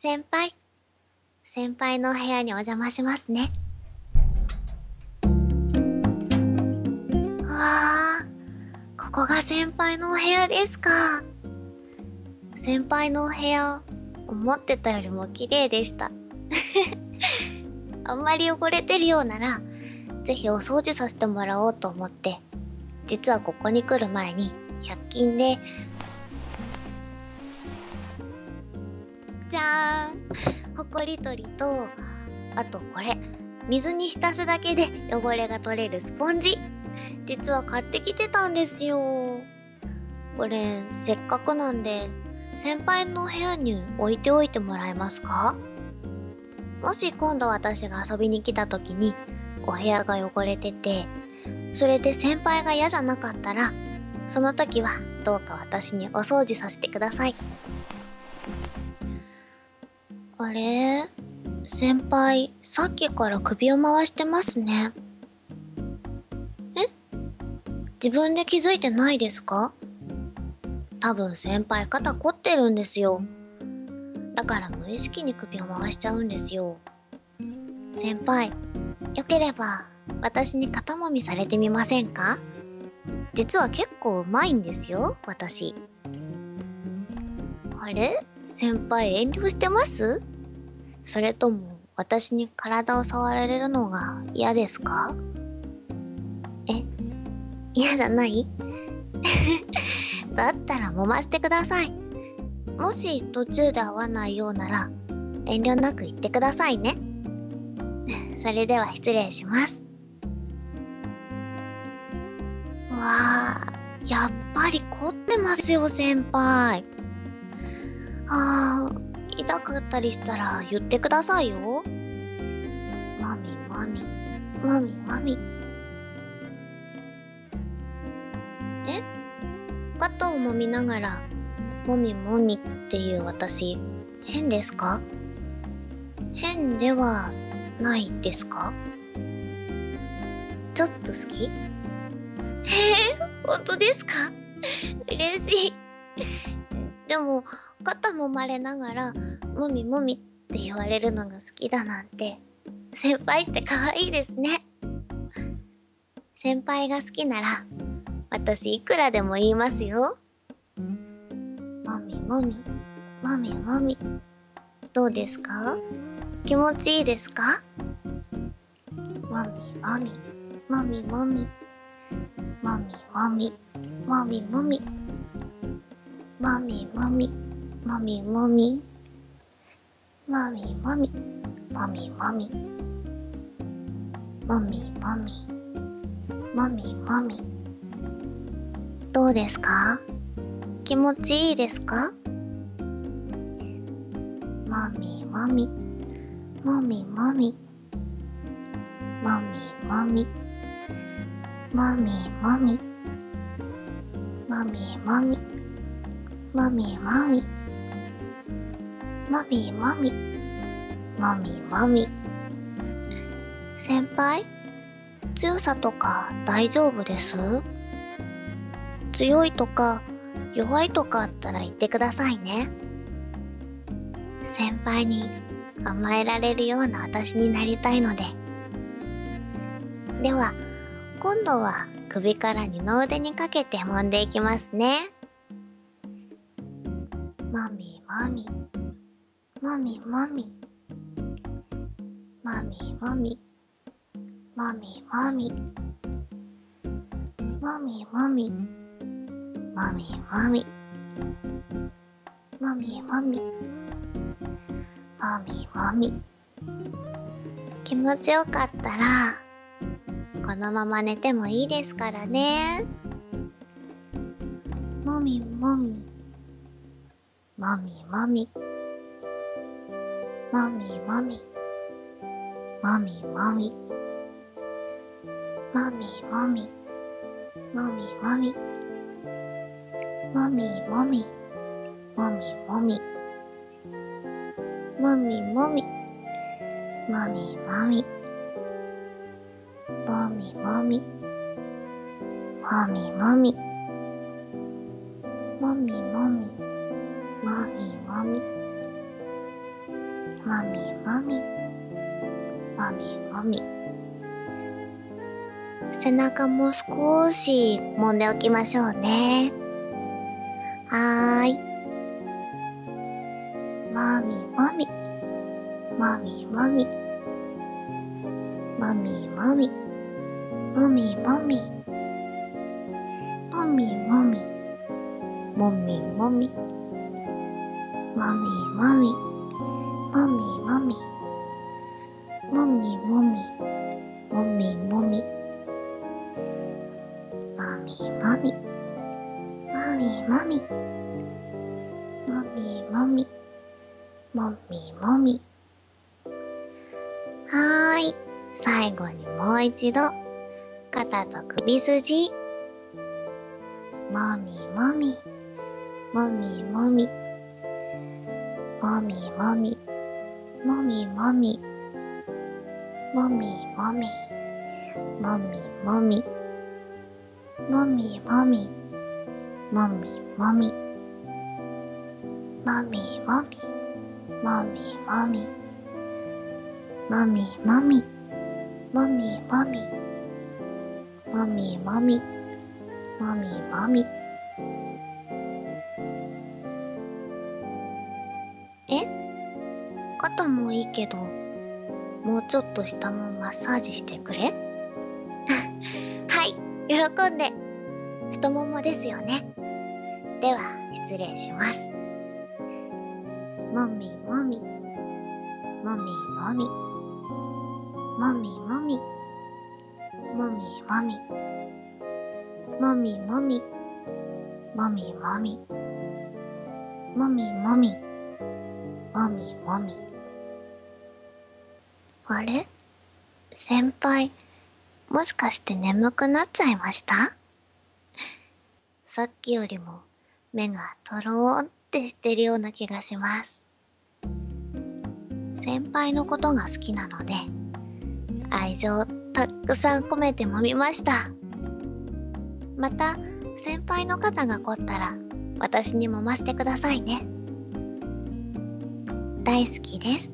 先輩、先輩のお部屋にお邪魔しますね。わあ、ここが先輩のお部屋ですか。先輩のお部屋、思ってたよりも綺麗でした。あんまり汚れてるようなら、ぜひお掃除させてもらおうと思って、実はここに来る前に、100均で、じゃーん、ほこり取りと、あとこれ、水に浸すだけで汚れが取れるスポンジ。実は買ってきてたんですよ。これ、せっかくなんで、先輩の部屋に置いておいてもらえますか？もし今度私が遊びに来た時に、お部屋が汚れてて、それで先輩が嫌じゃなかったら、その時はどうか私にお掃除させてください。あれ？先輩、さっきから首を回してますね。え？自分で気づいてないですか？多分先輩肩凝ってるんですよ。だから無意識に首を回しちゃうんですよ。先輩、よければ私に肩もみされてみませんか？実は結構うまいんですよ、私。あれ？先輩遠慮してます？それとも私に体を触られるのが嫌ですか？え、嫌じゃない？だったら揉ませてください。もし途中で合わないようなら遠慮なく言ってくださいね。それでは失礼します。わあ、やっぱり凝ってますよ、先輩。痛かったりしたら言ってくださいよ。マミマミ、マミマミ。え？肩を揉みながら、もみもみっていう私、変ですか？変ではないですか？ちょっと好き？本当ですか？嬉しい。でも、肩揉まれながら、もみもみって言われるのが好きだなんて、先輩って可愛いですね。先輩が好きなら、私いくらでも言いますよ。もみもみ、もみもみ。どうですか？気持ちいいですか？もみもみ、もみもみ、もみもみ、もみもみ、もみもみ、もみもみ、もみもみ、もみもみ、もみもみ、もみもみ。どうですか？気持ちいいですか？もみもみ、もみもみ、もみもみ、もみもみ、もみもみ、もみもみ、もみもみ、もみもみ。先輩、強さとか大丈夫です？強いとか弱いとかあったら言ってくださいね。先輩に甘えられるような私になりたいので。では、今度は首から二の腕にかけて揉んでいきますね。もみもみ、もみもみ、もみもみ、もみもみ、もみもみ、もみもみ、もみもみ、もみもみ。気持ちよかったら、このまま寝てもいいですからね。もみもみ、もみもみ、もみもみ、もみもみ、もみもみ、もみもみ、もみもみ、もみもみ、もみもみ、もみもみ、もみもみ、もみもみ、もみもみ、もみもみ、 もみもみ。もみもみ。背中も少し揉んでおきましょうね。はーい。もみもみ。もみもみ。もみもみ。もみもみ。もみもみ。もみもみ。もみもみ。もみもみ。もみもみ。もみもみ。もみもみ。もみもみ。もみもみ。もみもみ。はーい。最後にもう一度、肩と首筋。もみもみ。もみもみ。もみもみ。もみもみ。もみもみ。もみもみ。もみもみ。もみもみ。もみもみ。もみもみ。もみもみ。もみもみ。もみもみ。もみもみ。肩もいいけど、もうちょっと下もマッサージしてくれはい、喜んで。太ももですよね。では、失礼します。もみもみ。もみもみ。もみもみ。もみもみ。もみもみ。もみもみ。もみもみ。もみもみ。あれ？先輩、もしかして眠くなっちゃいました？さっきよりも目がとろーってしてるような気がします。先輩のことが好きなので、愛情たくさん込めて揉みました。また、先輩の肩が凝ったら、私に揉ませてくださいね。大好きです。